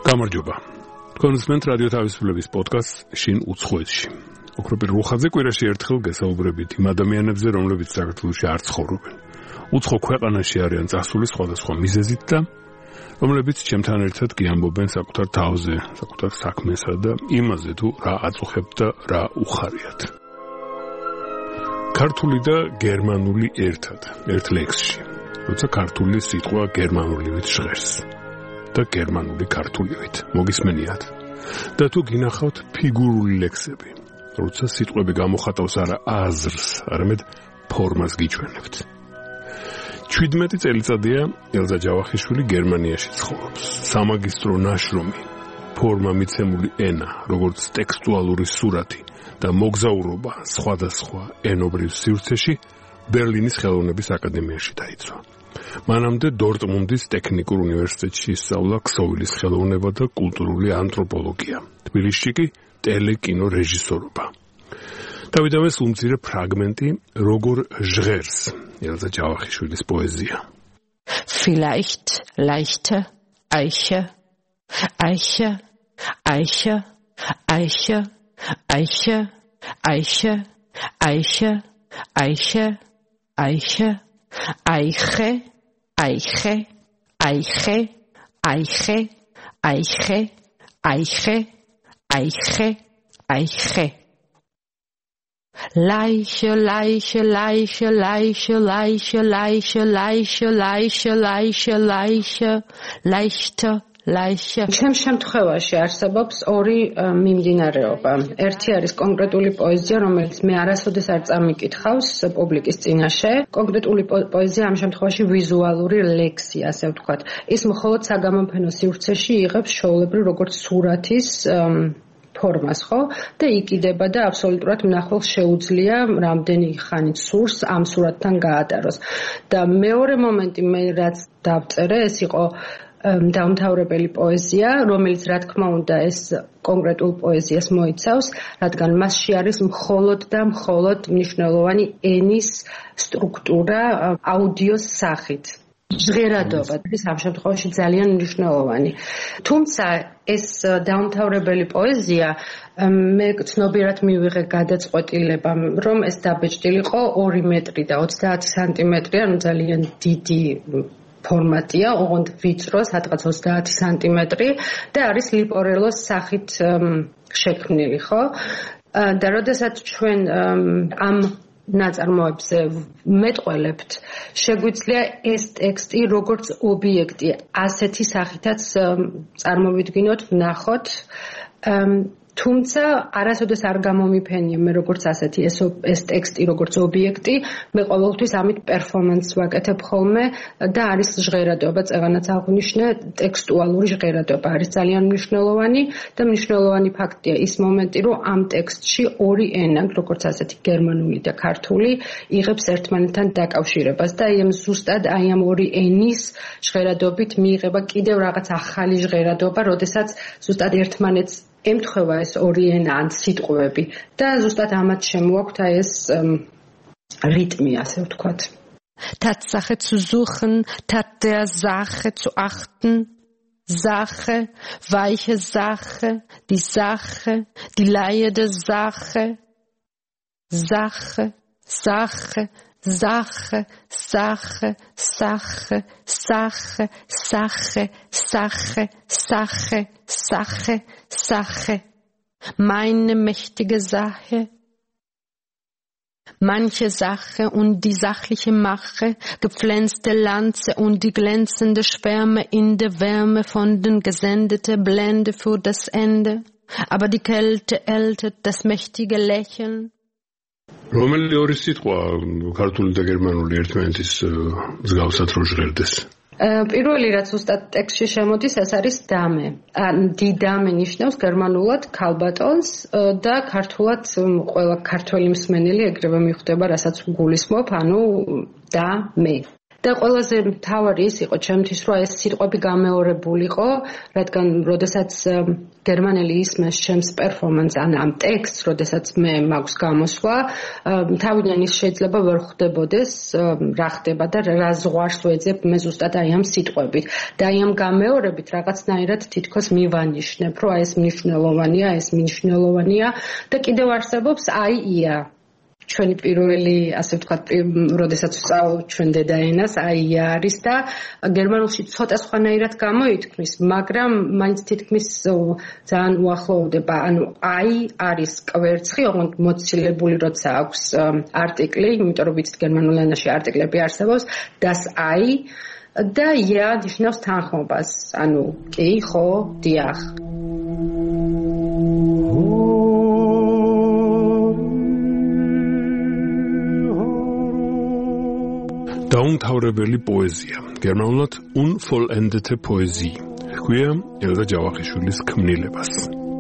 გამარჯობა. კონსმენტ რადიო თავისუფლების პოდკასტ შინ უცხოეთში. ოქროპირ რუხაძე კვირაში ერთხელ გესაუბრებით იმ ადამიანებზე, რომლებიც საქართველოში არ ცხოვრობენ. უცხო ქვეყანაში არიან წასული სხვადასხვა მიზეზით და რომლებიც ჩემთან ერთად გიამბობენ საკუთარ თავზე, საკუთარ საქმესა და იმაზე თუ რა აწუხებთ და რა უხარიათ. ქართული და გერმანული ერთად, ერთ ლექსში. როცა ქართული სიტყვა გერმანულივით ჟღერს და გერმანული ქართულივით მოგისმენიათ. და თუ გინახავთ ფიგურული ლექსები, როცა სიტყვები გამოხატავს არა აზრს, არამედ ფორმას გიჩვენებთ. 17 წელიწადია ელზა ჯავახიშვილი გერმანიაში ცხოვრობს. სამაგისტრო ნაშრომი, ფორმა მიცემული ენა, როგორც ტექსტუალური სურათი და მოგზაურობა სხვადასხვა ენობრივ სივრცეში ბერლინის ხელოვნების აკადემიაში დაიცვა. მანამდე დორტმუნდის ტექნიკურ უნივერსიტეტში ისწავლა ქსოვილის ხელოვნება და კულტურული ანთროპოლოგია. თბილისში კი ტელეკინო რეჟისორობა. თავიდანვე სულ მცირე ფრაგმენტი როგორ ჟღერს ელზა ჯავახიშვილის პოეზია. Vielleicht leichte Eiche, Eiche, Eiche, Eiche, Eiche, Eiche, Eiche, Eiche, Eiche, Eiche, Eiche, Eiche, Eiche, Eiche, Eiche, Eiche, Eiche. Leiche, Leiche, Leiche, Leiche, Leiche, Leiche, Leiche, Leiche, Leiche, Leiche, Leichte, Leiche. Ჩემ შემთხვევაში არსებობს ორი მიმდინარეობა. ერთი არის კონკრეტული პოეზია, რომელიც მე არასოდეს არ წამიკითხავს პუბლიკის წინაშე. კონკრეტული პოეზია ამ შემთხვევაში ვიზუალური ლექსია, ასე ვთქვათ. ის მხოლოდ საგამოფენო სივრცეში იღებს ჩვეულებრივ როგორც სურათის ფორმას, ხო? და იკიდება და აბსოლუტურად მნახველს შეუძლია რამდენი ხანი სურს ამ სურათთან გაატაროს. და მეორე მომენტი მე რაც დავწერე, ეს იყო დაუმთავრებელი პოეზია, რომელიც რა თქმა უნდა ეს კონკრეტულ პოეზიას მოიცავს, რადგან მასში არის მხოლოდ და მხოლოდ მნიშვნელოვანი ენის სტრუქტურა აუდიოს სახით. ჟღერადობა ის ამ შემთხვევაში ძალიან მნიშვნელოვანი. თუმცა ეს დაუმთავრებელი პოეზია მე ცნობიერად მივიღე გადაწყვეტილება, რომ ეს დაბეჭდილიყო 2 მეტრი და 30 სანტიმეტრი, ანუ ძალიან დიდი ფორმატია, ოღონდ ვიწრო, სადღაც 30 სანტიმეტრი და არის ლიპორელოს სახით შექმნილი, ხო? და როდესაც ჩვენ ამ ნაწარმოებზე მეტყველებთ, შეგვიძლია ეს ტექსტი როგორც ობიექტი ასეთი სახითაც წარმოვიდგინოთ, ვნახოთ, თუმცა არასოდეს არ გამომიფენია მე როგორც ასეთი ეს ტექსტი როგორც ობიექტი, მე ყოველთვის ამით პერფორმანსს ვაკეთებ ხოლმე და არის ჟღერადობა, წეღანაც აღვნიშნე, ტექსტუალური ჟღერადობა არის ძალიან მნიშვნელოვანი და მნიშვნელოვანი ფაქტია ის მომენტი, რომ ამ ტექსტში ორი ენა, როგორც ასეთი გერმანული და ქართული, იღებს ერთმანეთთან დაკავშირებას და ზუსტად ამ ორი ენის ჟღერადობით მიიღება კიდევ რაღაც ახალი ჟღერადობა, როდესაც ზუსტად ერთმანეთს ემთხვევა ეს ორი ენა ან სიტყვები და ზუსტად ამათ შემოაქვთ ეს რიტმი, ასე ვთქვათ. Tatsache zu suchen, Tat der Sache zu achten, Sache, weiche Sache, die Sache, die leiede Sache, Sache, Sache, Sache, Sache, Sache, Sache, Sache, Sache, Sache, Sache, Sache, meine mächtige Sache, manche Sache und die sachliche Mache, gepflänzte Lanze und die glänzende Schwärme in der Wärme von den gesendete Blende für das Ende, aber die Kälte ältet das mächtige Lächeln. რომელი ორი სიტყვა ქართული და გერმანული ერთმანეთის მსგავსად რო ჟღერდეს? პირველი რაც უბრალოდ ტექსტში შემოდის, ეს არის დამე. დიდამე ნიშნავს გერმანულად ქალბატონს და ქართულად ყველა ქართველი მსმენელი ეგრევე მიხვდება, რასაც გულისხმობ, ანუ დამე. და ყველაზე მთავარი ის იყო ჩემთვის, რომ ეს სიტყვები გამეორებულიყო, რადგან როდესაც გერმანელი ისმენს ჩემს პერფორმანსს ან ამ ტექსტს, როდესაც მე მაქვს გამოსვლა, თავიდან ის შეიძლება ვერ ხვდებოდეს რა ხდება და რა ზღვარს ვეძებ მე ზუსტად აი ამ სიტყვებით. და აი ამ გამეორებით რაღაცნაირად თითქოს მივანიშნებ, რომ აი ეს მნიშვნელოვანია და კიდევ არსებობს აია. ჩვენი პირველი, ასე ვთქვათ, როდესაც ვსწავლობ ჩვენ დედაენას, აია არის და გერმანულში ცოტა სხვანაირად გამოითქმის, მაგრამ მაინც თითქმის ძალიან უახლოვდება. ანუ აი არის კვერცხი, ოღონდ მოცილებული როცა აქვს არტიკლი, იმიტომ რომ ვიცით გერმანულ ენაში არტიკლები არსებობს, das აი და ja ნიშნავს თანხმობას. ანუ კი, ხო, დიახ. დაუმთავრებელი პოეზია, გერმანულად unvollendete Poesie, ჰქვია ელზა ჯავახიშვილის ქმნილებას.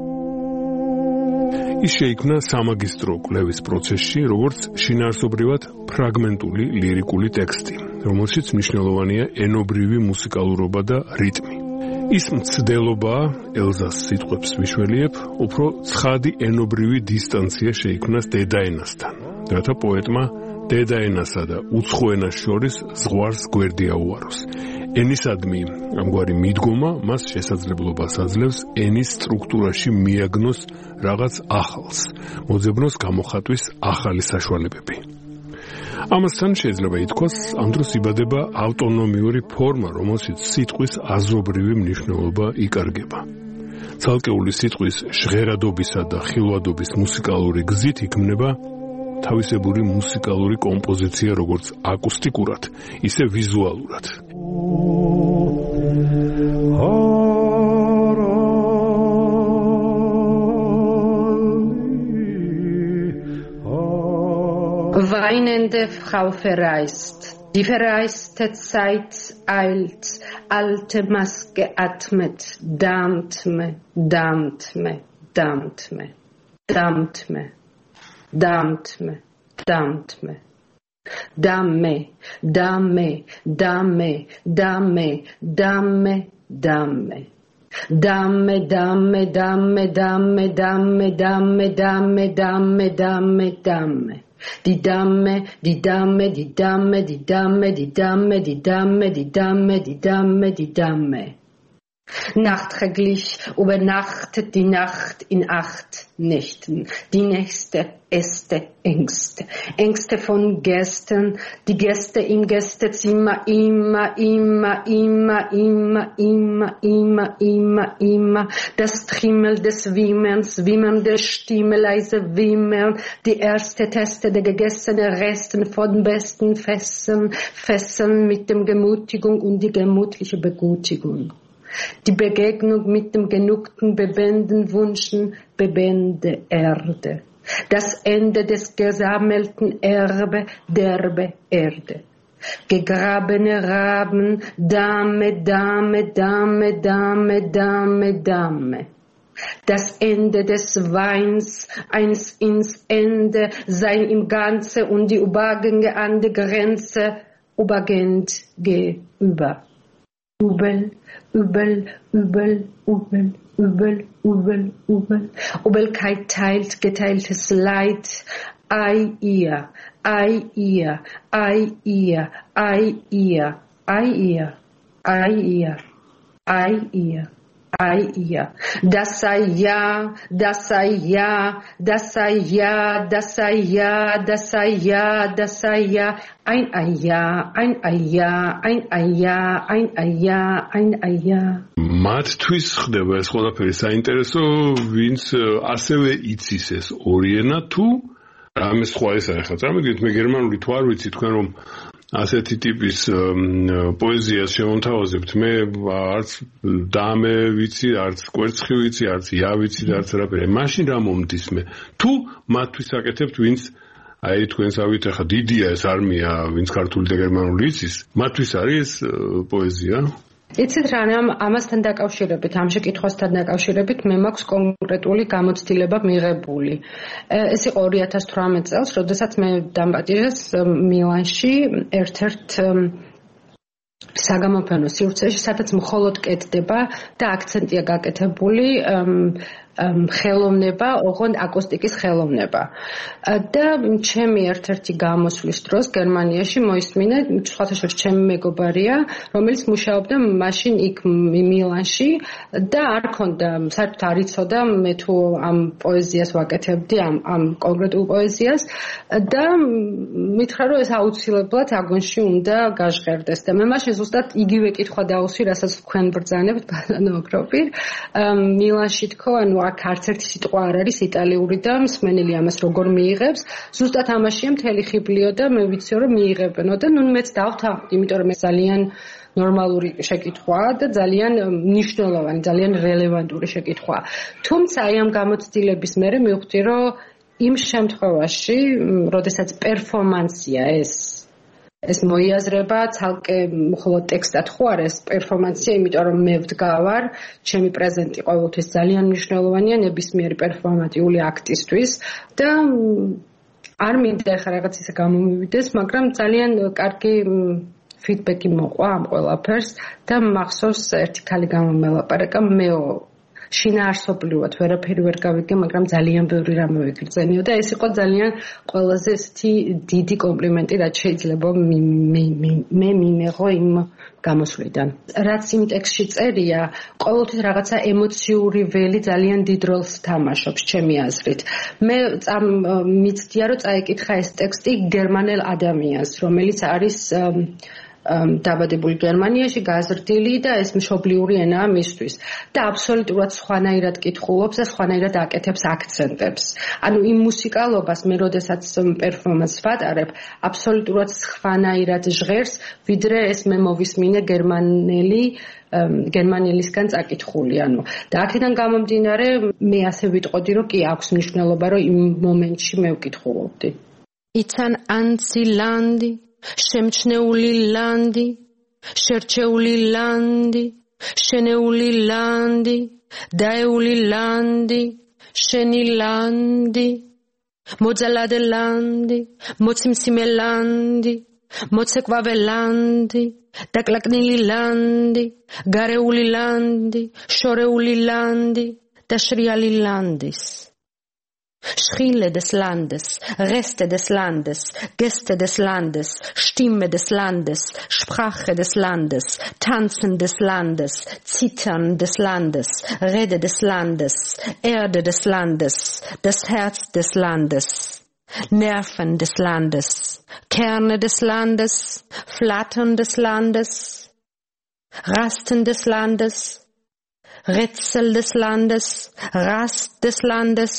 ის შეიქმნა სამაგისტრო კვლევის პროცესში, როგორც შინაარსობრივად ფრაგმენტული ლირიკული ტექსტი, რომელშიც მნიშვნელოვანია ენობრივი მუსიკალურობა და რიტმი. ის მცდელობაა ელზას სიტყვებს ვიშველიებ, უფრო ცხადი ენობრივი დისტანცია შეიქმნას დედაენასთან, რათა პოეტმა დედაენასა და უცხო ენას შორის ზღვარს გვერდი აუაროს. ენისადმი ამგვარი მიდგომა მას შესაძლებლობას აძლევს ენის სტრუქტურაში მიაგნოს რაღაც ახალს, მოძებნოს გამოხატვის ახალი საშუალებები. ამასთან შეიძლება ითქვას, ამ დროს იბადება ავტონომიური ფორმა, რომელშიც სიტყვის აზრობრივი მნიშვნელობა იკარგება. ცალკეული სიტყვის ჟღერადობისა და ხილვადობის მუსიკალური გზით იქმნება თავისებური მუსიკალური კომპოზიცია, როგორც აკუსტიკურად, ისე ვიზუალურად. Weinende Frau verreist. Die verreiste Zeit eilt, alte Maske atmet, dammt me, dammt me, dammt me, dammt me. Dammt me, dammt me, damme, damme, damme, damme, damme, damme. Damme, damme, damme, damme, damme, damme, damme, damme, damme, damme. Die Damme, die Damme, die Damme, die Damme, die Damme, die Damme, die Damme, die Damme, die Damme. Nachträglich übernachtet die Nacht in 8 Nächten. Die nächste Äste, Ängste. Ängste von Gästen, die Gäste im Gästezimmer immer, immer, immer, immer, immer, immer, immer, immer. Das Trimmel des Wimmerns, Wimmern der Stimme, leise Wimmern. Die erste Teste der gegessenen Resten von besten Fesseln, Fesseln mit dem Gemutigung und die gemütliche Begutigung. Die Begegnung mit dem genugten, bebenden Wunschen, bebende Erde. Das Ende des gesammelten Erbe, derbe Erde. Gegrabene Raben, Dame, Dame, Dame, Dame, Dame, Dame. Das Ende des Weins, eins ins Ende, sein im Ganze und die Übergänge an die Grenze, übergehend gegenüber. Übel, übel, übel, übel, übel, übel, übel. Übelkeit teilt geteiltes Leid. Ei ihr, ei ihr, ei ihr, ei ihr, ei ihr, ei ihr, ei ihr. Ei ihr, das sei ja, das sei ja, das sei ja, das sei ja, das sei ja, das sei ja, ein Eia, ein Eia, ein Eia, ein Eia, ein Eia. მათთვის ხდება ეს ყველაფერი საინტერესო, ვინც ასევე იცის ეს ორი ენა თუ რამე სხვა ესა ახლა წარმოგიდგენთ მე გერმანული თუ არ ვიცი თქვენ რომ ასეთი ტიპის პოეზიას შემოვთავაზებთ მე არც დამე ვიცი არც კვერცხი ვიცი არც ია ვიცი და არც რაფერი მაშინ რა მომდის მე თუ მათთვის აკეთებთ ვინც აი თქვენსავით ახლა დიდია ეს არმია ვინც ქართული და გერმანული იცის მათთვის არის პოეზია იცით რა ამასთან დაკავშირებით ამ შეკითხვასთან დაკავშირებით მე მაქვს კონკრეტული გამოცდილება მიღებული ეს იყო 2018 წელს როდესაც მე დამპატიჟეს მილანში ერთ-ერთ საგამოფენო სივრცეში, სადაც მხოლოდ კეთდება და აქცენტია გაკეთებული ხელოვნება, ოღონდ აკუსტიკის ხელოვნება. და ჩემი ერთ-ერთი გამოსვლის დროს გერმანიაში მოისმინა სხვათა ჩემი მეგობარია, რომელიც მუშაობდა მაშინ იქ მილანში და არ ქონდა, საერთოდ არ იცოდა მე თუ ამ პოეზიას ვაკეთებდი, ამ კონკრეტულ პოეზიას და მითხრა, რომ ეს აუცილებლად აგონში უნდა გაჟღერდეს და მე მაშინ ზუსტად იგივე კითხვა დავუსვი, რასაც თქვენ ბრძანებთ, ბატონო პროფილ. მილანში თქო, ანუ აქ არც ერთი სიტყვა არ არის იტალიური და მსმენელი ამას როგორ მიიღებს. ზუსტად ამაშია მთელი ხიბლიო და მე ვიციო რომ მიიღებენო და ნუ მეც დავთავ, იმიტომ რომ ეს ძალიან ნორმალური შეკითხვაა და ძალიან მნიშვნელოვანი, ძალიან რელევანტური შეკითხვაა. თუმცა აი ამ გამოცდილების მერე მივხვდი, რომ იმ შემთხვევაში, როდესაც პერფორმანსია ეს მოიაზრება ცალკე მხოლოდ ტექსტად ხო არ ეს პერფორმანსია, იმიტომ რომ მე ვდგავარ, ჩემი პრეზენტი ყოველთვის ძალიან მნიშვნელოვანია ნებისმიერი პერფორმატიული აქტისთვის და არ მინდა ახლა რაღაც ისე გამომივიდეს, მაგრამ ძალიან კარგი ფიდბექი მოყვა ამ ყველაფერს და მახსოვს ერთი ქალი გამომელაპარაკა, მეო შინაარსობრივად ვერაფერი ვერ გავიგე, მაგრამ ძალიან ბევრი რამე ვიგრძენიო და ეს იყო ძალიან ყველაზე ესეთი დიდი კომპლიმენტი, რაც შეიძლება მე მიმეღო იმ გამოსვლიდან. რაც იმ ტექსტში წერია, ყოველთვის რაღაცა ემოციური ველი ძალიან დიდ როლს თამაშობს ჩემი აზრით. მე მიცდია, რომ წაიკითხა ეს ტექსტი გერმანელ ადამიანს, რომელიც არის დაბადებული გერმანიაში, გაზრდილი და ეს მშობლიური ენაა მისთვის და აბსოლუტურად სხვანაირად კითხულობს და სხვანაირად აკეთებს აქცენტებს. ანუ იმ მუსიკალობას მე როდესაც პერფორმანსს ვატარებ, აბსოლუტურად სხვანაირად ჟღერს, ვიდრე ეს მე მოვისმინე გერმანელისგან წაკითხული. ანუ და აქედან გამომდინარე, მე ასე ვიტყოდი, რომ კი აქვს მნიშვნელობა, რომ იმ მომენტში მე ვკითხულობდი. Itan anzilandi შემჩნეული ლანდი, შერჩეული ლანდი, შენეული ლანდი, დაეული ლანდი, შენი ლანდი, მოძალადე ლანდი, მოციმსიმე ლანდი, მოცეკვავე ლანდი, დაკლაკნილი ლანდი, გარეული ლანდი, შორეული ლანდი და შრიალი ლანდის. Schriele des Landes, Reste des Landes, Gäste des Landes, Stimme des Landes, Sprache des Landes, Tanzen des Landes, Zittern des Landes, Rede des Landes, Erde des Landes, das Herz des Landes, Nerven des Landes, Kerne des Landes, Flattern des Landes, Rasten des Landes, Rätsel des Landes, Rast des Landes,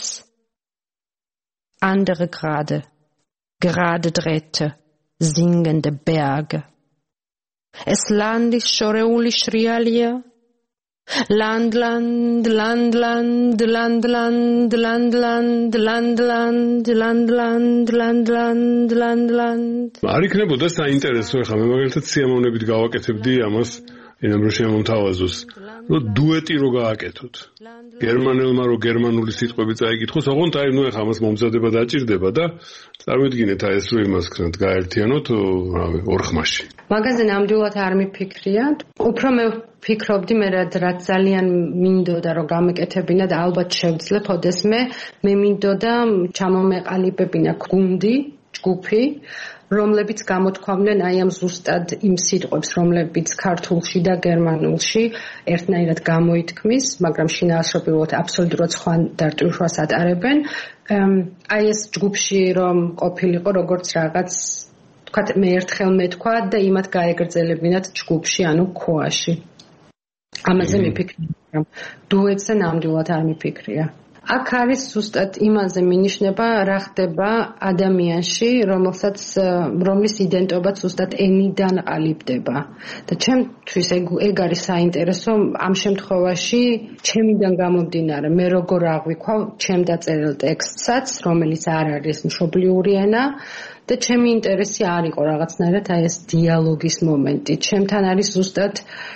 andere gerade Drähte, singende Berge. Es landis șoreuli șrialia, landland, landland, landland, landland, landland, landland, landland, landland. არ იქნებოდა საინტერესო, ხა მე მაგალითად სიამოვნებით გავაკეთებდი ამას, ინამ რომ შემომთავაზოს, რომ დუეტი რო გააკეთოთ. გერმანელმა რო გერმანული სიტყვები წაიკითხოს, ოღონდ აი ნუ ახლა ამას მომზადება დაჭირდება და წარმოიდგინეთ აი ეს რო იმას ქნათ გაერთიანოთ, რავი, ორ ხმაში. მაგაზე ნამდვილად არ მიფიქრია. უფრო მე ვფიქრობდი მე რაც ძალიან მინდოდა რომ გამეკეთებინა და ალბათ შევძლებ ოდესმე, მე მინდოდა ჩამომეყალიბებინა გუნდი, ჯგუფი, რომლებიც გამოთქვამდნენ აი ამ ზუსტად იმ სიტყვებს, რომლებიც ქართულში და გერმანულში ერთნაირად გამოითქმის, მაგრამ შინაარსობრივად აბსოლუტურად სხვა დარტვირთვას ატარებენ. აი ეს ჯგუფში რომ ყოფილიყო როგორც რაღაც, თქვათ მე ერთხელ მეთქვა და იმათ გაეგრძელებინათ ჯგუფში, ანუ ქოაში. ამაზე მიფიქრია, დუეტზე ნამდვილად არ მიფიქრია. აქ არის ზუსტად იმაზე მინიშნება, რა ხდება ადამიანში, რომლის იდენტობაც ზუსტად ენიდან ყალიბდება. და ჩემთვის ეგ არის საინტერესო ამ შემთხვევაში, ჩემიდან გამომდინარე, მე როგორ აღვიქვა ჩემ დაწერილ ტექსტსაც, რომელიც არ არის მშობლიური ენა და ჩემი ინტერესი არ იყო რაღაცნაირად აი ეს დიალოგის მომენტი. ჩემთან არის ზუსტად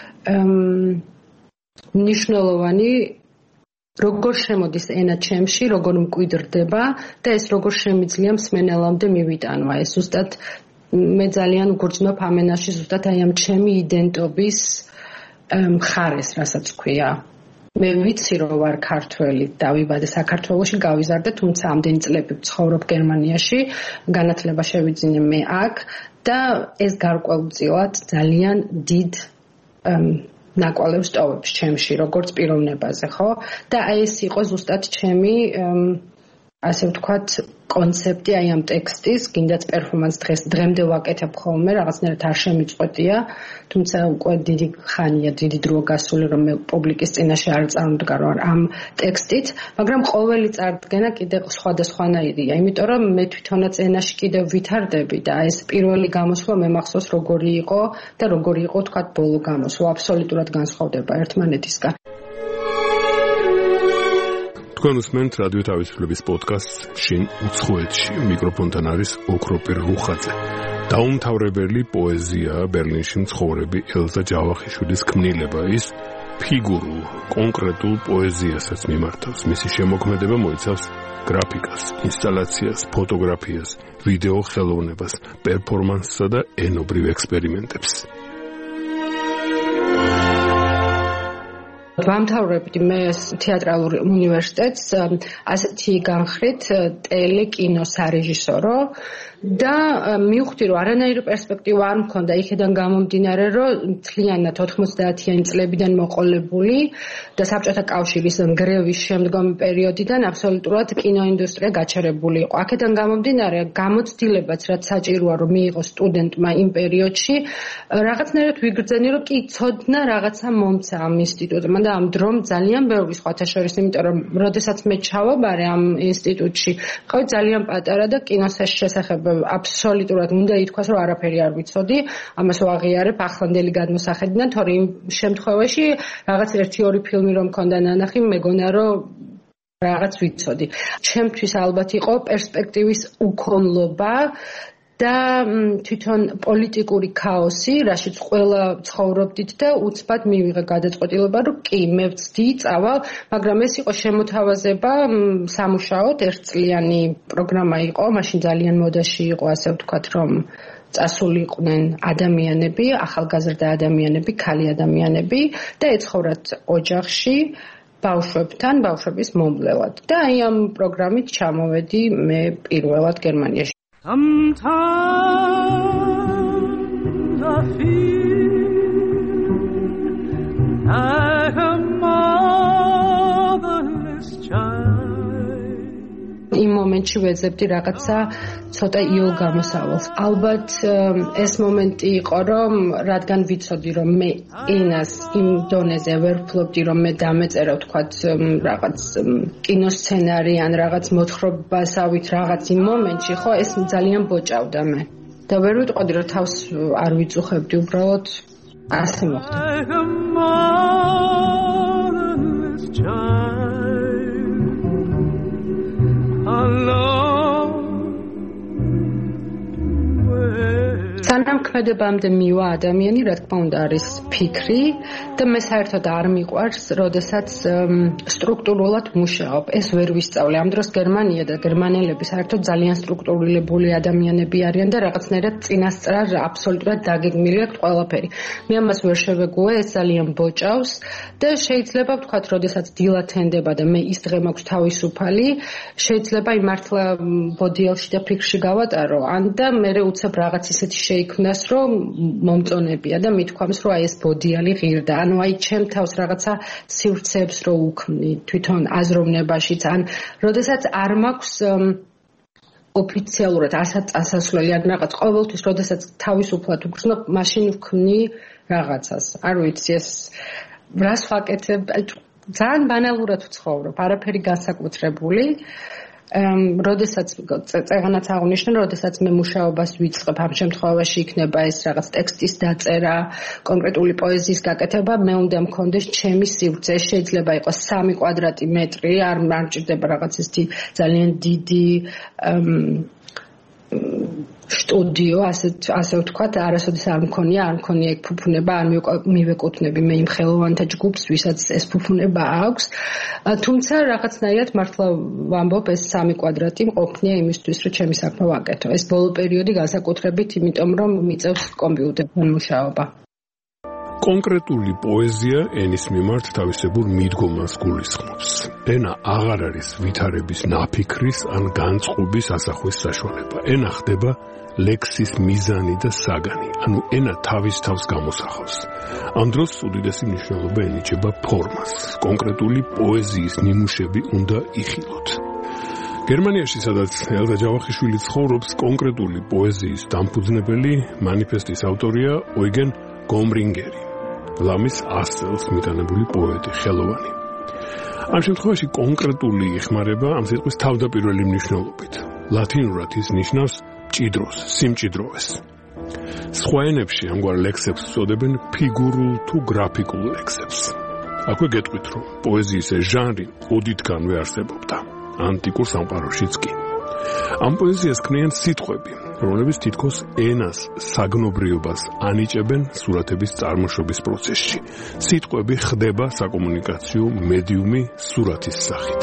მნიშვნელოვანი როგორ შემოდის ენა ჩემში, როგორ მკვიდრდება და ეს როგორ შემიძლია მსმენელამდე მივიტანვა. ეს ზუსტად მე ძალიან უგრძნობ ამ ენაში ზუსტად აი ამ ჩემი იდენტობის მხარეს, რასაც ქვია. მე ვიცი რომ ვარ ქართველი, დავიბადე საქართველოში, გავიზარდე, თუმცა ამდენი წლები ვცხოვრობ გერმანიაში, განათლება შევიძინე მე აქ და ეს გარკვეულწილად ძალიან დიდ ნაკვალევს ტოვებს ჩემში, როგორც პიროვნებაზე, ხო? და აი ეს იყო ზუსტად ჩემი ასე ვთქვათ, კონცეფტი აი ამ ტექსტის, გინდაც პერფორმანს დღემდე ვაკეთებ ხოლმე, რაღაცნაირად არ შემიწყვეტია, თუმცა უკვე დიდი ხანია, დიდი დრო გასული, რომ მე პუბლიკის წინაშე არ წარმოვდგარო ამ ტექსტით, მაგრამ ყოველი წარდგენა კიდევ სხვადასხვანაირია, იმიტომ რომ მე თვითონაც ენაში კიდევ ვითარდები და ეს პირველი გამოსვლა მე მახსოვს როგორი იყო და როგორი იყო თქვათ ბოლო გამოსვლა, აბსოლუტურად განსხვავდება ერთმანეთისგან. თქვენ უსმენთ რადიო თავისუფლების პოდკასტს შინ უცხოეთში. მიკროფონთან არის ოქროპირ რუხაძე. დაუმთავრებელი პოეზია ბერლინში მცხოვრები ელზა ჯავახიშვილის ქმნილება ის ფიგურულ, კონკრეტულ პოეზიასაც მიმართავს. მისი შემოქმედება მოიცავს გრაფიკას, ინსტალაციას, ფოტოგრაფიას, ვიდეო ხელოვნებას, პერფორმანსსა და ენობრივ ექსპერიმენტებს. ვამთავრებდი მე თეატრალურ უნივერსიტეტს, ასეთი განხრით ტელეკინო სარეჟისორო და მივხვდი რომ არანაირი პერსპექტივა არ მქონდა იქედან გამომდინარე რომ მთლიანად 90-იანი წლებიდან მოყოლებული და საბჭოთა კავშირის გრევის შემდგომი პერიოდიდან აბსოლუტურად კინოინდუსტრია გაჩერებული იყო. აქედან გამომდინარე გამოცდილებაც რაც საჭიროა რომ მიიღო სტუდენტმა იმ პერიოდში რაღაცნაირად ვიგრძენი რომ კი ცოდნა რაღაცა მომცა ამ ინსტიტუტმა და ამ დრომ ძალიან ბევრი სხვათა შორის, იმიტომ რომ როდესაც მე ჩავაბარე ამ ინსტიტუტში, ხავი ძალიან პატარა და კინოს შესახებ აბსოლუტურად უნდა ითქვას, რომ არაფერი არ ვიცოდი, ამას ვაღიარებ ახლანდელი გადმოსახედიდან, თორე იმ შემთხვევაში რაღაც 1-2 ფილმი რომ მქონდა ნანახი, მეგონა რომ რაღაც ვიცოდი. ჩემთვის ალბათ იყო პერსპექტივის უქონლობა და თვითონ პოლიტიკური ქაოსი, რაშიც ყველა ცხოვრობდით და უცბად მივიღე გადაწყვეტილება, რომ კი, მე ვცდი, წავალ, მაგრამ ეს იყო შემოთავაზება სამუშაოდ, 1-წლიანი პროგრამა იყო, მაშინ ძალიან მოდაში იყო, ასე ვთქვათ, რომ წასულიყვნენ ადამიანები, ახალგაზრდა ადამიანები, ქალი ადამიანები და ეცხოვრათ ოჯახში ბავშვებთან, ბავშვების მომვლელად. და აი ამ პროგრამით ჩამოვედი მე პირველად გერმანიაში. Sometimes I feel like a motherless child. იმ მომენტში ვეძებდი რაღაცა ცოტა იოლ გამოსავალს. ალბათ ეს მომენტი იყო, რომ რადგან ვიცოდი, რომ მე ენას იმ დონეზე ვერ ვფლობდი, რომ მე დამეწერა, ვთქვათ, რაღაც კინოსცენარი ან რაღაც მოთხრობასავით რაღაც იმ მომენტში, ხო, ეს ძალიან ბოჭავდა მე. და ვერ ვიტყოდი, რომ თავს არ ვიწუხებდი, უბრალოდ ასე მოხდა. სანამ ქმედებამდე მივა ადამიანი, რა თქმა უნდა, არის ფიქრი და მე საერთოდ არ მიყვარს, როდესაც სტრუქტურულად მუშაობ. ეს ვერ ვისწავლე. ამ დროს გერმანია და გერმანელები საერთოდ ძალიან სტრუქტურირებული ადამიანები არიან და რაღაცნაირად წინასწარ აბსოლუტურად დაგეგმილი აქვს ყველაფერი. მე ამას ვერ შევეგუე, ეს ძალიან ბოჭავს და შეიძლება ვთქვათ, როდესაც დილად ენდება და მე ის დღე მაქვს თავისუფალი, შეიძლება იმართლა ბოდიელში და ფიქრში გავატარო, ან და მე უცებ რაღაც ისეთი შეიქმნას, რომ მომწონებია და მithქვამს, რომ აი ეს ბოდიალი ღირდა. ანუ აი ჩემ თავს რაღაცა სივრცეებს რო უქმნი თვითონ აზროვნებაშიც, ან როდესაც არ მაქვს ოფიციალურად ასასვლელი ან რაღაც ყოველთვის, როდესაც თავისუფლად ვგრძნობ, მაშინ ვქმნი რაღაცას. არ ვიცი ეს რას ვაკეთებ, ძალიან ბანალურად ვცხოვრობ, არაფერი განსაკუთრებული. როდესაც წეღანაც აღნიშნე, როდესაც მე მუშაობას ვიწყებ, ამ შემთხვევაში იქნება ეს რაღაც ტექსტის დაწერა, კონკრეტული პოეზიის გაკეთება, მე უნდა მქონდეს ჩემი სივრცე, შეიძლება იყოს 3 კვადრატი მეტრი, არ მჭირდება რაღაც ისეთი ძალიან დიდი სტუდიო, ასე ვთქვათ, არასოდეს არ მქონია ეგ ფუფუნება, არ მივეკუთვნები მე იმ ხელოვანთა ჯგუფს, ვისაც ეს ფუფუნება აქვს. თუმცა რაღაცნაირად მართლა ვამბობ, ეს 3 კვადრატი მყოფნია იმისთვის, რომ ჩემი საქმე ვაკეთო. ეს ბოლო პერიოდი განსაკუთრებით, იმიტომ რომ მიწევს კომპიუტერთან მუშაობა. კონკრეტული პოეზია ენის მიმართ თავისებურ მიდგომას გულისხმობს. ენა აღარ არის ვითარების ნაფიქრის ან განწყობის ასახვის საშუალება. ენა ხდება ლექსის მიზანი და საგანი, ანუ ენა თავის თავს გამოსახავს. ამ დროს უდიდესი მნიშვნელობა ენიჭება ფორმას. კონკრეტული პოეზიის ნიმუშები უნდა იხილოთ. გერმანიაში, სადაც ელდა ჯავახიშვილი ცხოვრობს, კონკრეტული პოეზიის დამფუძნებელი მანიფესტის ავტორია ოიგენ გომრინგერი, ლამის ასწელს მიტანებული პოეტი, ხელოვანი. ამ შემთხვევაში კონკრეტული იხმარება ამ სიტყვის თავდაპირველი მნიშვნელობით. ლათინურად ის ნიშნავს მჭიდროს, სიმჭიდროვეს. სხვა ენებში ამგვარ ლექსებს უწოდებენ ფიგურულ თუ გრაფიკულ ლექსებს. აქვე გეტყვით, რომ პოეზიის ეს ჟანრი ოდითგანვე არსებობდა, ანტიკურ სამყაროშიც კი. ამ პოეზიას ქმნიან სიტყვები, რომლებიც თითქოს ენას, საგნობრიობას ანიჭებენ სურათების წარმოშობის პროცესში. სიტყვები ხდება საკომუნიკაციო მედიუმი სურათის სახით.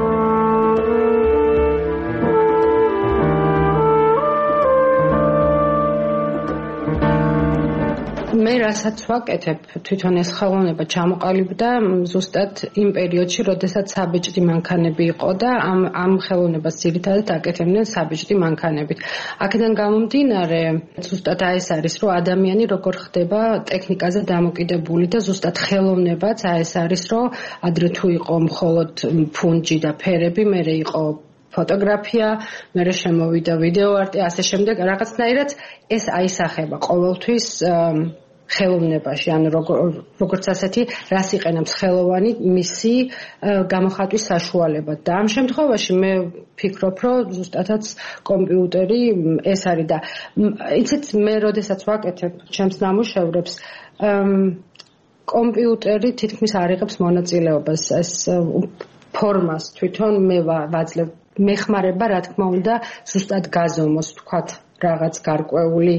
მე რასაც ვაკეთებ, თვითონ ეს ხელოვნება ჩამოყალიბდა ზუსტად იმ პერიოდში, როდესაც საბეჭდი მანქანები იყო და ამ ხელოვნებას ძირითადად აკეთებდნენ საბეჭდი მანქანებით. აქედან გამომდინარე, ზუსტად ეს არის, რომ ადამიანი როგორ ხდება ტექნიკაზე დამოკიდებული და ზუსტად ხელოვნებაც ეს არის, რომ ადრე თუ იყო მხოლოდ ფუნჯი და ფერები, მერე იყო ფოტოგრაფია, მერე შემოვიდა ვიდეო არტი, ასე შემდეგ, რაღაცნაირად ეს აისახება ყოველთვის ხელოვნებაში, ანუ როგორც ასეთი, რას იყენებს ხელოვანი მისი გამოხატვის საშუალებად. და ამ შემთხვევაში მე ფიქრობ, რომ ზუსტადაც კომპიუტერი ეს არის და იცით, მე როდესაც ვაკეთებ ჩემს ნამუშევრებს, კომპიუტერი თითქმის არ იღებს მონაწილეობას, ეს ფორმას თვითონ მე ვაძლევ, მეხმარება, რა თქმა უნდა, ზუსტად გაზომოს, თქვათ, რაღაც გარკვეული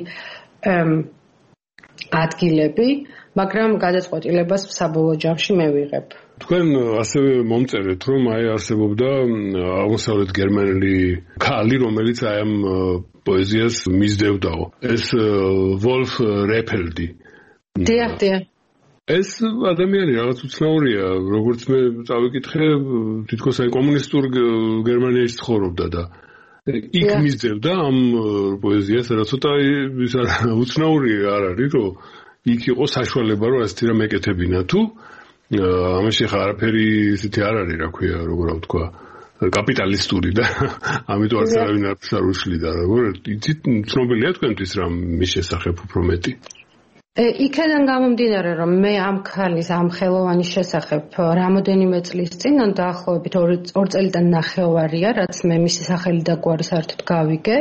ადგილები, მაგრამ გადაწყვეტილებას საბოლოო ჯამში მე ვიღებ. თქვენ ასევე მომწერეთ, რომ არსებობდა აღმოსავლეთ გერმანელი ქალი, რომელიც ამ პოეზიას მისდევდაო. ეს ვოლფ რეფელდი. დიახ. ეს ადამიანი რაღაც უცნაურია, როგორც მე წავიკითხე, თითქოს კომუნისტურ გერმანიაში ცხოვრობდა და იქ მისდევდა ამ პოეზიას, რა ცოტა ის უცნაური არ არის, რომ იქ იყო საშუალება, რომ ასეთი რამ ეკეთებინა თუ ამაში ხა არაფერი ისეთი არ არის, რა ქვია, როგორ ვთქვა, კაპიტალისტური და ამიტომ არც არავინ არ უშლიდა, როგორ იცით, ცნობილია თქვენთვის რამ მის შესახებ უფრო მეტი? იქედან გამომდინარე, რომ მე ამ ქალის, ამ ხელოვანის შესახებ რამოდენიმე წლის წინ, დაახლოებით 2 წელიდან ნახევარია, რაც მე მისი სახელი და გვარი საერთოდ გავიგე.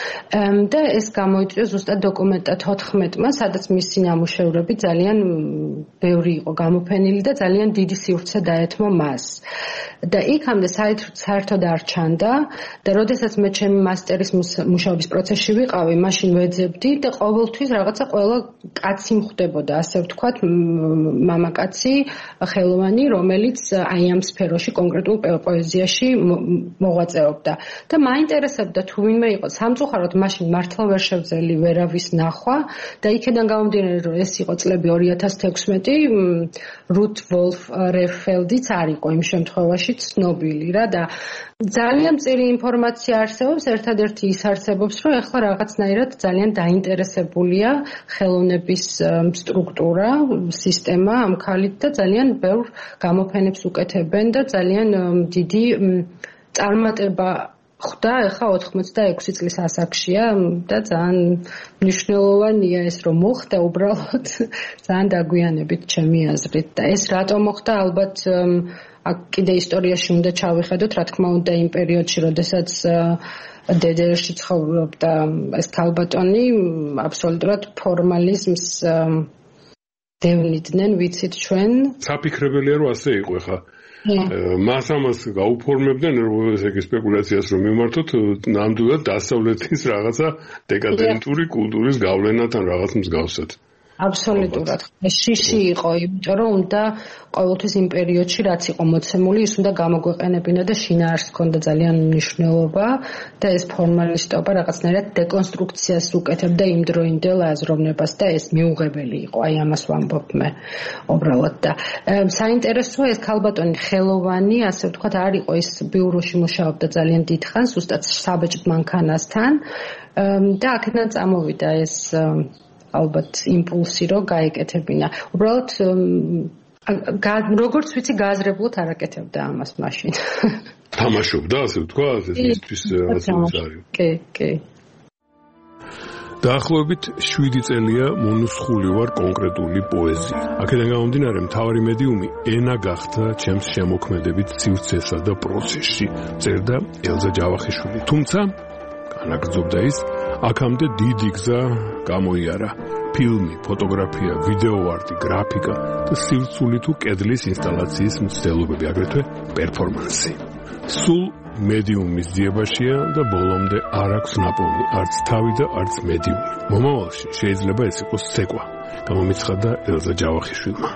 და ეს გამოიწვია ზუსტად დოკუმენტა 14-მა, სადაც მისი ნამუშევრები ძალიან ბევრი იყო გამოფენილი და ძალიან დიდი სივრცე დაეთმო მას. და იქამდე საერთოდ არ ჩანდა და როდესაც მე ჩემი მასტერის მუშაობის პროცესში ვიყავი, მაშინ ვეძებდი და ყოველთვის რაღაცა ყველა კაცი მხდებოდა, ასე ვთქვათ, მამაკაცი, ხელოვანი, რომელიც აი ამ სფეროში კონკრეტულ პოეზიაში მოღვაწეობდა. და მაინტერესებდა თუ ვინმე იყო სამწუხაროდ მაშინ მართლა ვერ შევძელი ვერავის ნახვა და იქედან გამომდინარე, რომ ეს იყო წლები 2016, რუთ ვოლფ რეფელდიც არ იყო იმ შემთხვევაში ცნობილი რა და ძალიან მწირი ინფორმაცია არსებობს, ერთადერთი ის არსებობს, რომ ეხლა რაღაცნაირად ძალიან დაინტერესებულია ხელოვნების სტრუქტურა, სისტემა ამ ქალით და ძალიან ბევრ გამოფენებს უკეთებენ და ძალიან დიდი წარმატება ხვდა ეხლა 86 წლის ასაკშია და ძალიან მნიშვნელოვანია ეს რომ მოხდა უბრალოდ ძალიან დაგვიანებით ჩემი აზრით და ეს რატომ მოხდა ალბათ აქ კიდე ისტორიაში უნდა ჩავიხედოთ, რა თქმა უნდა იმ პერიოდში, როდესაც დედერში ცხოვრობდა ეს ქალბატონი, აბსოლუტურად ფორმალიზმს დევნიდნენ, ვიცით ჩვენ. საფიქრებელია რომ ასე იყო ხა. მას ამას გაუფორმებდნენ ესეთი სპეკულაციას რომ მიმართოთ ნამდვილად დასავლეთის რაღაცა დეკადენტური კულტურის გავლენათან რაღაც მსგავსად. აბსოლუტურად. შიში იყო, იმიტომ რომ უნდა ყოველთვის იმ პერიოდში რაც იყო მოცემული, ის უნდა გამოგვეყენებინა და შინაარსს ჰქონდა ძალიან მნიშვნელობა და ეს ფორმალისტობა რაღაცნაირად დეკონსტრუქციას უკეთებდა იმდროინდელ აზროვნებას და ეს მიუღებელი იყო, აი ამას ვამბობ მე უბრალოდ და საინტერესოა ეს ქალბატონი ხელოვანი, ასე ვთქვათ, არ იყო ის ბიუროში მუშაობდა ძალიან დიდხანს, ზუსტად საბეჭ მანქანასთან და აქედან წამოვიდა ეს ალბათ იმპულსი რომ გაეკეთებინა. უბრალოდ როგორც ვიცი გააზრებლად არ აკეთებდა ამას მაშინ. თამაშობდა, ასე ვთქვათ, ეს მისთვის რაღაცა არის. კი. დაახლოებით 7 წელია მონუსხული ვარ კონკრეტული პოეზია. აქედან გამომდინარე, მთავარი მედიუმი ენა გახდა ჩემს შემოქმედებით სივრცესა და პროცესში. წერდა ელზა ჯავახიშვილი. თუმცა განაგრძობდა ის აქამდე დიდი გზა გამოიარა. ფილმი, ფოტოგრაფია, ვიდეოარტი, გრაფიკა და სივრცული თუ კედლის ინსტალაციის მცდელობები, აგრეთვე პერფორმანსი. სულ მედიუმის ძიებაშია და ბოლომდე არ აქვს ნაპოვნი არც თავი და არც მედიუმი. მომავალში შეიძლება ეს იყოს ცეკვა, გამომიცხადა ელზა ჯავახიშვილმა.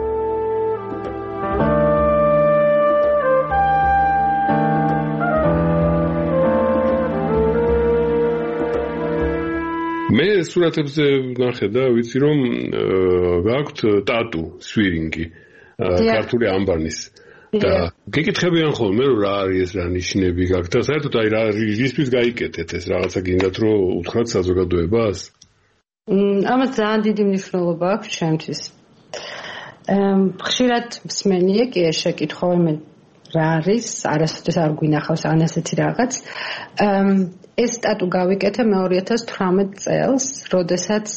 მე სურათებზე ნახე და ვიცი რომ გაქვთ ტატუ სვირინგი ქართული ამბანის და გეკითხებიან ხოლმე რომ რა არის ეს რა ნიშნები გაქვთ და საერთოდ აი რა რისთვის გაიკეთეთ ეს რაღაცა გინდათ რომ უთხრათ საზოგადოებას? ამას ძალიან დიდი მნიშვნელობა აქვს ჩემთვის. ხშირად მსმენია კი ეს შეკითხვა მე რა არის არასოდეს არ გვინახავს ან ესეთი რაღაც. ეს სტატუ გავიკეთე მე 2018 წელს, როდესაც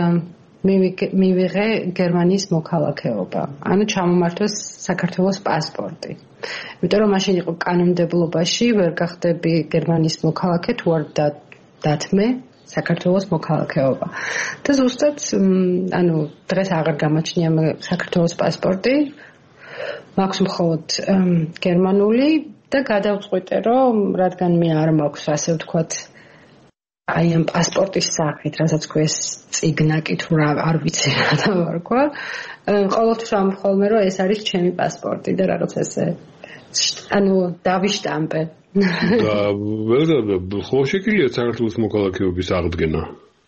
მივიღე გერმანიის მოქალაქეობა. ანუ ჩამომართვეს საქართველოს პასპორტი. იმიტომ რომ მაშინ იყო კანონმდებლობაში, ვერ გახდები გერმანიის მოქალაქე თუ არ დათმე საქართველოს მოქალაქეობა. და ზუსტად ანუ დღეს აღარ გამაჩნია საქართველოს პასპორტი. მაქვს მხოლოდ გერმანული და გადავწყვიტე რომ რადგან მე არ მაქვს ასე ვთქვათ აი ამ პასპორტის სახით, რასაც ქვეს წიგნაკი თუ რა არ ვიცი რა დავარქვა. ყოველთვის ამხოლმე რომ ეს არის ჩემი პასპორტი და რაღაც ესე ანუ დავიშტამპე. და ხო შეგიძლია საქართველოს მოქალაქეობის აღდგენა?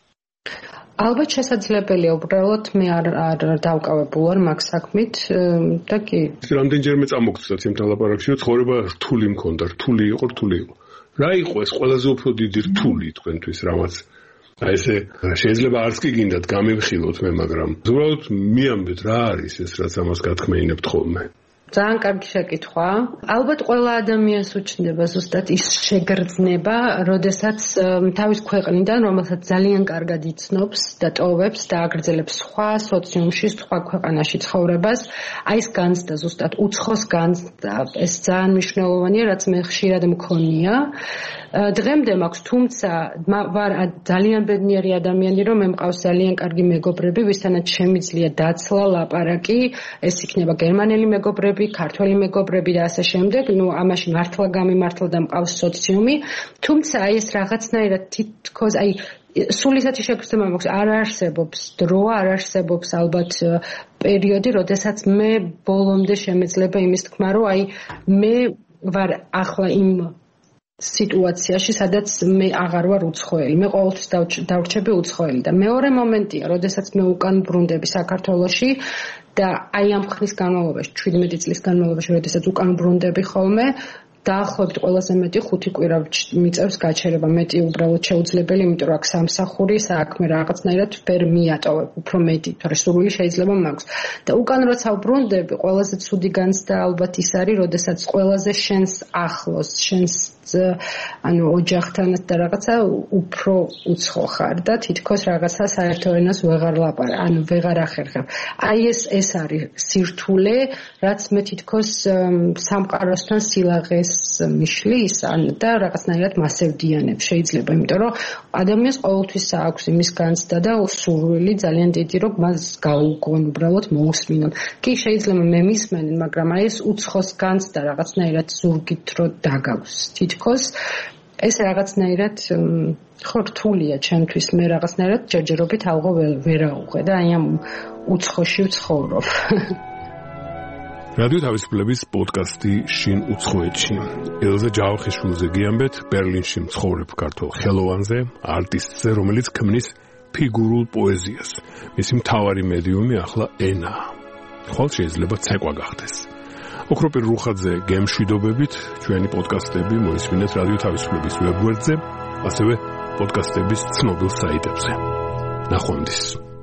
ალბათ შესაძლებელია, უბრალოდ მე არ დავკავებულ ვარ მაგ საქმით და კი. რამდენჯერმე წამოგწევთ იმ თალაპარაკში, ცხოვრება რთული მქონდა, რთული იყო. რა იყო ეს ყველაზე უფრო დიდი რთული თქვენთვის, რამაც აი ესე შეიძლება არც კი გინდათ გამივხილოთ მე, მაგრამ უბრალოდ მიამბეთ რა არის ეს, რაც ამას გათქმეინებთ ხოლმე? ძალიან კარგი შეკითხვა. ალბათ ყველა ადამიანს უჩნდება ზუსტად ის შეგრძნება, როდესაც თავის ქვეყნიდან, რომელსაც ძალიან კარგად იცნობს და ტოვებს და აგრძელებს სხვა სოციუმში, სხვა ქვეყანაში ცხოვრებას, აი ეს განცდა ზუსტად უცხოს განცდა, ეს ძალიან მნიშვნელოვანია, რაც მე ხშირად მქონია. დღემდე მაქვს, თუმცა ვარ ძალიან ბედნიერი ადამიანი, რომ მე მყავს ძალიან კარგი მეგობრები, ვისთანაც შემიძლია დაცლა, ლაპარაკი, ეს იქნება გერმანელი მეგობრები, ქართველი მეგობრები და ასე შემდეგ, ამაში მართლა გამიმართლა და მყავს სოციუმი, თუმცა აი ეს რაღაცნაირად თითქოს აი სულისათი შეგრძნება მაქვს, არ არსებობს დრო, არ არსებობს ალბათ პერიოდი, როდესაც მე ბოლომდე შემეძლება იმის თქმა, რომ აი მე ვარ ახლა იმ სიტუაციაში, სადაც მე აღარ ვარ უცხოელი. მე ყოველთვის დავრჩები უცხოელი და მეორე მომენტია, როდესაც მე უკან ბრუნდები საქართველოში და აი ამ ხნის განმავლობაში, 17 წლის განმავლობაში, როდესაც უკან ბრუნდები ხოლმე, დაახლოებით ყველაზე მეტი 5 კვირა მიწევს გაჩერება, მეტი უბრალოდ შეუძლებელი, იმიტომ რომ აქ სამსახური, საქმე რაღაცნაირად ვერ მიატოვებ, უფრო მეტი, თორე სურვილი შეიძლება მაქვს. და უკან როცა ვბრუნდები, ყველაზე ცუდი განცდა ალბათ ის არის, როდესაც ყველაზე შენს ახლოს, შენს ანუ ოჯახთანაც და რაღაცა უფრო უცხო ხარ და თითქოს რაღაცა საერთო ენას ვეღარ ლაპარაკ, ანუ ვეღარ ახერხებ. აი ეს არის სირთულე, რაც მე თითქოს სამყაროსთან სილაღეს მიშლის, და რაღაცნაირად მასევდიანებს შეიძლება, იმიტომ რომ ადამიანს ყოველთვის აქვს იმის განცდა და სურვილი ძალიან დიდი, რომ მას გაუგონ, უბრალოდ მოусმინონ. კი შეიძლება მე მისმენენ, მაგრამ აი ეს უცხოს განცდა რაღაცნაირად ზურგით რო დაგავს. თითქოს ეს რაღაცნაირად ხო რთულია ჩემთვის, მე რაღაცნაირად ჯერჯერობით ალღო ვერაუღე და აი ამ უცხოში ვცხოვრობ. რადიო თავისუფლების პოდკასტი შინ უცხოეთში. ელზა ჯავახიშვილზე გიამბეთ ბერლინში მცხოვრებ ქართველ ხელოვანზე, არტისტზე, რომელიც ქმნის ფიგურულ პოეზიას. მისი მთავარი მედიუმი ახლა ენაა. ხვალ შეიძლება ცეკვა გახდეს. ოქროპირ რუხაძე გემშვიდობებით ჩვენი პოდკასტები მოისმინეთ რადიო თავისუფლების ვებგვერდზე, ასევე პოდკასტების ცნობილ საიტებზე. ნახვამდის.